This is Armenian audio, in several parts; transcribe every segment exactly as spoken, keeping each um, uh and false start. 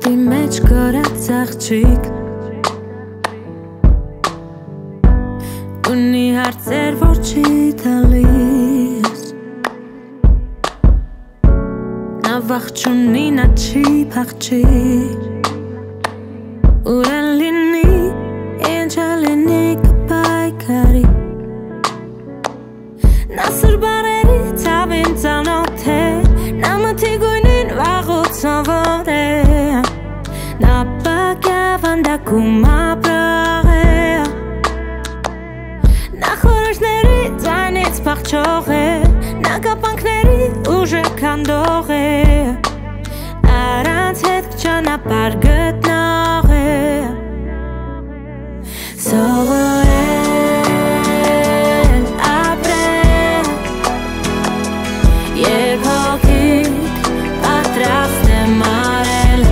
պատի մեջ կորած աղջիկ ունի հարցեր, որ չի տալիս նա վախճունի, նա չի փախչի ուր են լինի, ինչ է լինի կպայքարի նա սրբարերի ցավին ծանոթ է նա մթի գույնին վաղուց սովոր է նա պակավանդակում ապրող է նա խորհրդների ձայնից փախչող է նա կապանքների ուժը քանդող է առանց հետ ճանապարհ գտնող է սովորել ապրել երբ հոգիդ պատրաստ է մարել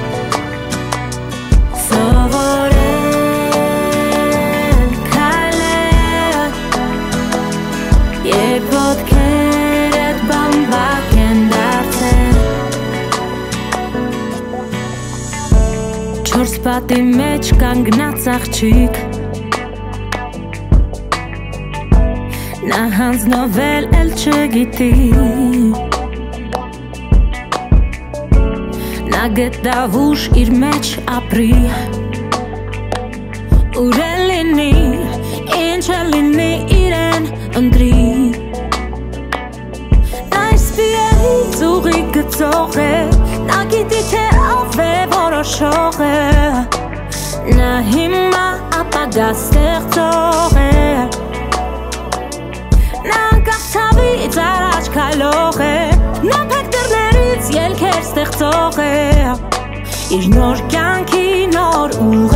ոտքերդ բամբակ են դարձել չորս պատի մեջ կանգնած աղջիկ նա հանձնվել էլ չգիտի նա գտավ ուժ իր մեջ ապրի ուր է լինի, ինչ է լինի իրեն ընտրի նա իր սպիերից ուղի գծող է նա գիտի թե ով է որոշող է նա հիմա ապագա ստեղծող է նա անկախ ցավից առաջ քայլող է նա փակ դռներից ելքեր ստեղծող է իր նոր կյանքի նոր ուղ